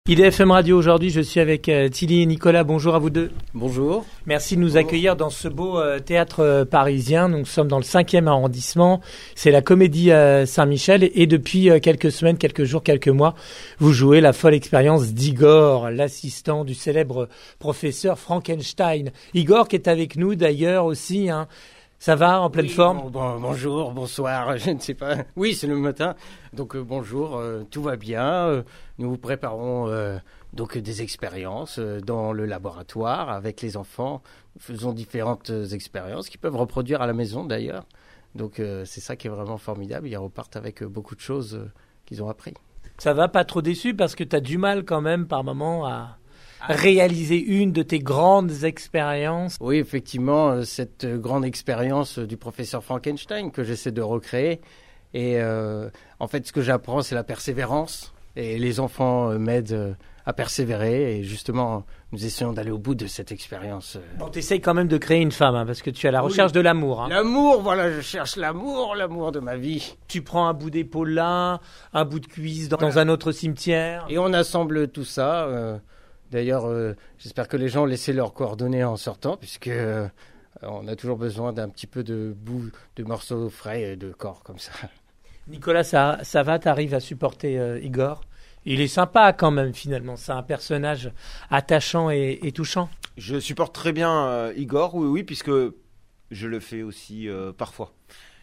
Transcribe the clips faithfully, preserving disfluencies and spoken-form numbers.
I D F M Radio, aujourd'hui, je suis avec euh, Tilly et Nicolas. Bonjour à vous deux. Bonjour. Merci de nous Bonjour. accueillir dans ce beau euh, théâtre euh, parisien. Nous sommes dans le cinquième arrondissement. C'est la Comédie euh, Saint-Michel. Et, et depuis euh, quelques semaines, quelques jours, quelques mois, vous jouez la folle expérience d'Igor, l'assistant du célèbre professeur Frankenstein. Igor qui est avec nous d'ailleurs aussi, hein. Ça va, en pleine oui, forme bon, bon, Bonjour, bonsoir, je ne sais pas. Oui, c'est le matin. Donc euh, bonjour, euh, tout va bien. Euh, nous vous préparons euh, donc des expériences euh, dans le laboratoire avec les enfants. Nous faisons différentes euh, expériences qu'ils peuvent reproduire à la maison d'ailleurs. Donc euh, c'est ça qui est vraiment formidable. Ils repartent avec euh, beaucoup de choses euh, qu'ils ont appris. Ça va, pas trop déçu parce que tu as du mal quand même par moment à réaliser une de tes grandes expériences. Oui, effectivement, cette grande expérience du professeur Frankenstein que j'essaie de recréer. Et euh, en fait, ce que j'apprends, c'est la persévérance. Et les enfants euh, m'aident à persévérer. Et justement, nous essayons d'aller au bout de cette expérience. Bon, tu essayes quand même de créer une femme, hein, parce que tu es à la recherche oui. de l'amour. Hein. L'amour, voilà, je cherche l'amour, l'amour de ma vie. Tu prends un bout d'épaule là, un bout de cuisse dans, voilà. dans un autre cimetière. Et on assemble tout ça. Euh, D'ailleurs, euh, j'espère que les gens laissent leurs coordonnées en sortant, puisque euh, on a toujours besoin d'un petit peu de bout, de morceaux frais et de corps comme ça. Nicolas, ça, ça va, t'arrives à supporter euh, Igor ? Il est sympa quand même, finalement. C'est un personnage attachant et, et touchant. Je supporte très bien euh, Igor, oui, oui, puisque je le fais aussi euh, parfois.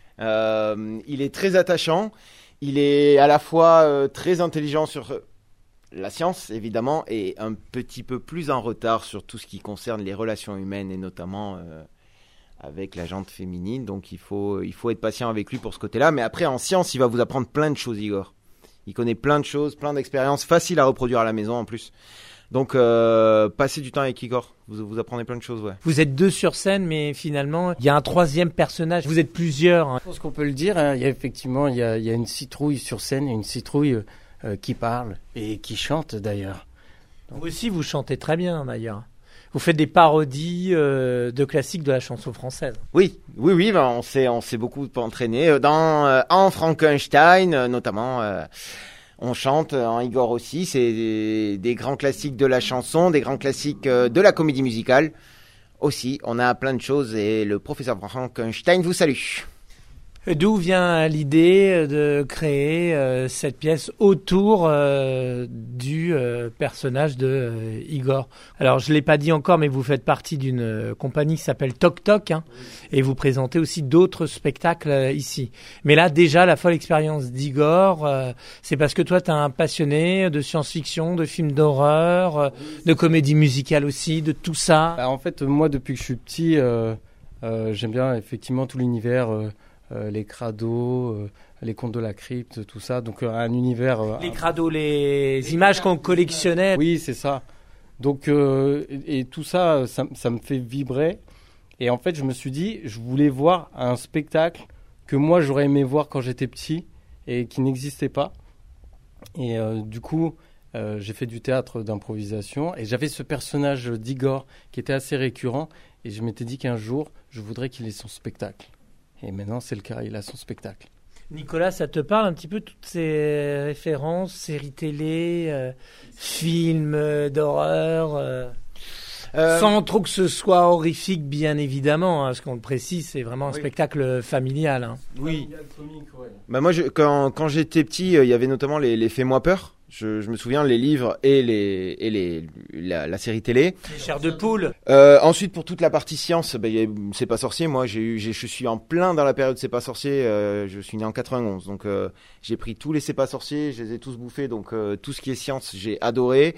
Euh, il est très attachant. Il est à la fois euh, très intelligent sur la science, évidemment, est un petit peu plus en retard sur tout ce qui concerne les relations humaines et notamment euh, avec la jante féminine. Donc, il faut, il faut être patient avec lui pour ce côté-là. Mais après, en science, il va vous apprendre plein de choses, Igor. Il connaît plein de choses, plein d'expériences, faciles à reproduire à la maison en plus. Donc, euh, passez du temps avec Igor. Vous, vous apprenez plein de choses, ouais. Vous êtes deux sur scène, mais finalement, il y a un troisième personnage. Vous êtes plusieurs. Hein. Je pense qu'on peut le dire. Hein. Il y a effectivement, il y a, il y a une citrouille sur scène, une citrouille... Euh, Euh, qui parle et qui chante d'ailleurs. Donc... Vous aussi, vous chantez très bien d'ailleurs. Vous faites des parodies euh, de classiques de la chanson française. Oui, oui, oui. Ben on s'est, on s'est beaucoup entraîné dans euh, en Frankenstein, euh, notamment. Euh, on chante en Igor aussi. C'est des, des grands classiques de la chanson, des grands classiques euh, de la comédie musicale aussi. On a plein de choses et le professeur Frankenstein vous salue. D'où vient l'idée de créer euh, cette pièce autour euh, du euh, personnage de euh, Igor ? Alors, je ne l'ai pas dit encore, mais vous faites partie d'une euh, compagnie qui s'appelle Toc Toc, hein, et vous présentez aussi d'autres spectacles euh, ici. Mais là, déjà, la folle expérience d'Igor, euh, c'est parce que toi, tu es un passionné de science-fiction, de films d'horreur, euh, de comédie musicale aussi, de tout ça. Bah, en fait, moi, depuis que je suis petit, euh, euh, j'aime bien effectivement tout l'univers... Euh, Euh, les crados, euh, les contes de la crypte, tout ça. Donc euh, un univers... Euh, les crados, les, les images qu'on collectionnait. Oui, c'est ça. Donc, euh, et, et tout ça, ça, ça me fait vibrer. Et en fait, je me suis dit, je voulais voir un spectacle que moi, j'aurais aimé voir quand j'étais petit et qui n'existait pas. Et euh, du coup, euh, j'ai fait du théâtre d'improvisation. Et j'avais ce personnage d'Igor qui était assez récurrent. Et je m'étais dit qu'un jour, je voudrais qu'il ait son spectacle. Et maintenant, c'est le cas, il a son spectacle. Nicolas, ça te parle un petit peu toutes ces références, séries télé, euh, films euh, d'horreur euh, euh, sans trop que ce soit horrifique, bien évidemment, hein, parce qu'on le précise, c'est vraiment un oui. spectacle familial. Hein. Oui. Comique, ouais. Bah moi, je, quand, quand j'étais petit, il euh, y avait notamment les, les Fais-moi peur. Je, je me souviens les livres et les et les la, la série télé. Les chairs de poule. Euh, ensuite pour toute la partie science, ben y a, c'est pas sorcier. Moi j'ai eu j'ai, je suis en plein dans la période c'est pas sorcier. Euh, je suis né en quatre-vingt-onze donc euh, j'ai pris tous les c'est pas sorciers, je les ai tous bouffés donc euh, tout ce qui est science j'ai adoré.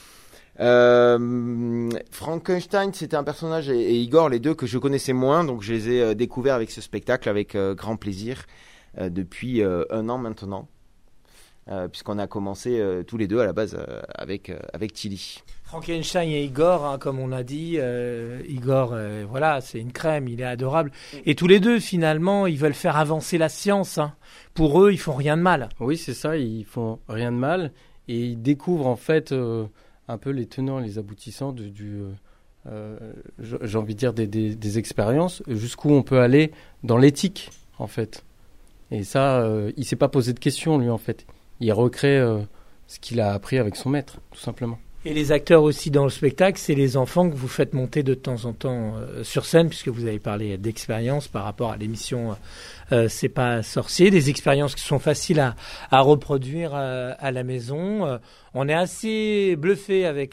Euh, Frankenstein c'était un personnage et, et Igor les deux que je connaissais moins donc je les ai euh, découverts avec ce spectacle avec euh, grand plaisir euh, depuis euh, un an maintenant. Euh, puisqu'on a commencé euh, tous les deux à la base euh, avec euh, avec Tilly. Frankenstein et Igor, hein, comme on l'a dit, euh, Igor, euh, voilà, c'est une crème, il est adorable. Et tous les deux, finalement, ils veulent faire avancer la science. Hein. Pour eux, ils font rien de mal. Oui, c'est ça, ils font rien de mal et ils découvrent en fait euh, un peu les tenants, les aboutissants de, du, euh, j'ai envie de dire des, des, des expériences, jusqu'où on peut aller dans l'éthique en fait. Et ça, euh, il s'est pas posé de questions lui en fait. Il recrée euh, ce qu'il a appris avec son maître, tout simplement. Et les acteurs aussi dans le spectacle, c'est les enfants que vous faites monter de temps en temps euh, sur scène, puisque vous avez parlé d'expérience par rapport à l'émission euh, C'est pas sorcier, des expériences qui sont faciles à, à reproduire euh, à la maison. Euh, on est assez bluffé avec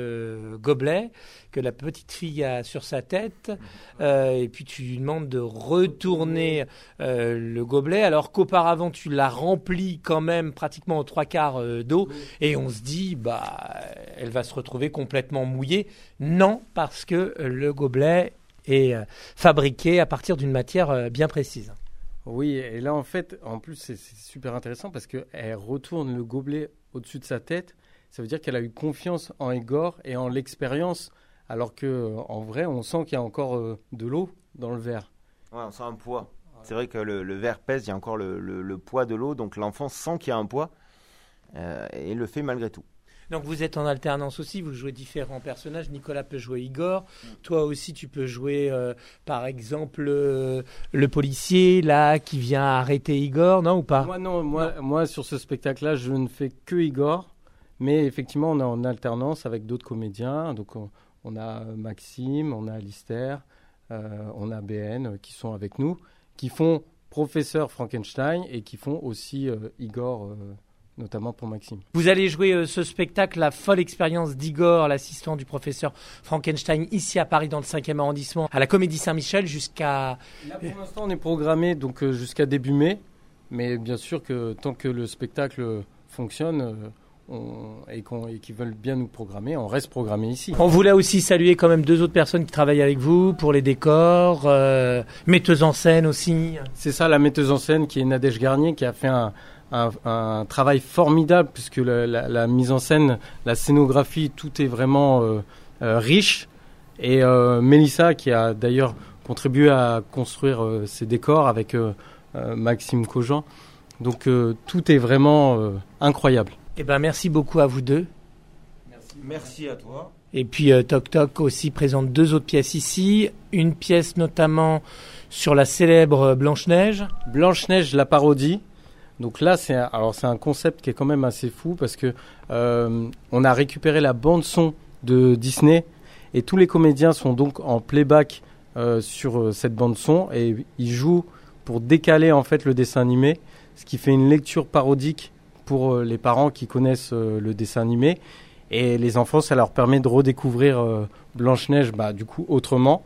le gobelet que la petite fille a sur sa tête, euh, et puis tu lui demandes de retourner euh, le gobelet, alors qu'auparavant tu l'as rempli quand même pratiquement aux trois quarts euh, d'eau, et on se dit bah elle va se retrouver complètement mouillée. Non, parce que le gobelet est euh, fabriqué à partir d'une matière euh, bien précise. Oui, et là en fait, en plus c'est, c'est super intéressant parce qu'elle retourne le gobelet au-dessus de sa tête. Ça veut dire qu'elle a eu confiance en Igor et en l'expérience, alors qu'en vrai, on sent qu'il y a encore euh, de l'eau dans le verre. Ouais, on sent un poids. C'est vrai que le, le verre pèse, il y a encore le, le, le poids de l'eau, donc l'enfant sent qu'il y a un poids euh, et le fait malgré tout. Donc vous êtes en alternance aussi, vous jouez différents personnages. Nicolas peut jouer Igor, mmh. Toi aussi tu peux jouer euh, par exemple euh, le policier là qui vient arrêter Igor, non ou pas? Moi non, moi, non. moi sur ce spectacle-là je ne fais que Igor, mais effectivement on est en alternance avec d'autres comédiens. Donc on, on a Maxime, on a Alistair, euh, on a B N euh, qui sont avec nous, qui font professeur Frankenstein et qui font aussi euh, Igor. Euh, notamment pour Maxime. Vous allez jouer euh, ce spectacle, La folle expérience d'Igor, l'assistant du professeur Frankenstein, ici à Paris dans le cinquième arrondissement, à la Comédie Saint-Michel jusqu'à... Là pour l'instant on est programmé donc, euh, jusqu'à début mai, mais bien sûr que tant que le spectacle fonctionne euh, on, et, qu'on, et qu'ils veulent bien nous programmer, on reste programmé ici. On voulait aussi saluer quand même deux autres personnes qui travaillent avec vous pour les décors, euh, metteuse en scène aussi. C'est ça, la metteuse en scène qui est Nadège Garnier qui a fait un... Un, un travail formidable puisque le, la, la mise en scène, la scénographie, tout est vraiment euh, euh, riche. Et euh, Mélissa qui a d'ailleurs contribué à construire euh, ces décors avec euh, euh, Maxime Cogent. Donc euh, tout est vraiment euh, incroyable. Eh ben, merci beaucoup à vous deux. Merci, merci à toi. Et puis euh, Toc Toc aussi présente deux autres pièces ici. Une pièce notamment sur la célèbre Blanche-Neige. Blanche-Neige, la parodie. Donc là, c'est un, alors c'est un concept qui est quand même assez fou parce que euh, on a récupéré la bande son de Disney et tous les comédiens sont donc en playback euh, sur euh, cette bande son et ils jouent pour décaler en fait le dessin animé, ce qui fait une lecture parodique pour euh, les parents qui connaissent euh, le dessin animé et les enfants, ça leur permet de redécouvrir euh, Blanche-Neige, bah du coup autrement.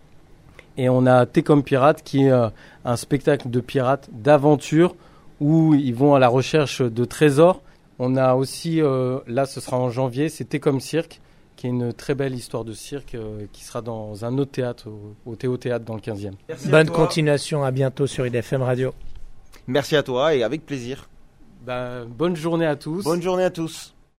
Et on a T'es comme pirate qui est euh, un spectacle de pirates d'aventure où ils vont à la recherche de trésors. On a aussi, euh, là ce sera en janvier, c'est T'es comme cirque, qui est une très belle histoire de cirque euh, qui sera dans un autre théâtre, au, au Théo Théâtre dans le quinzième. Merci. Bonne continuation, à bientôt sur I D F M Radio. Merci à toi et avec plaisir. Ben, bonne journée à tous. Bonne journée à tous.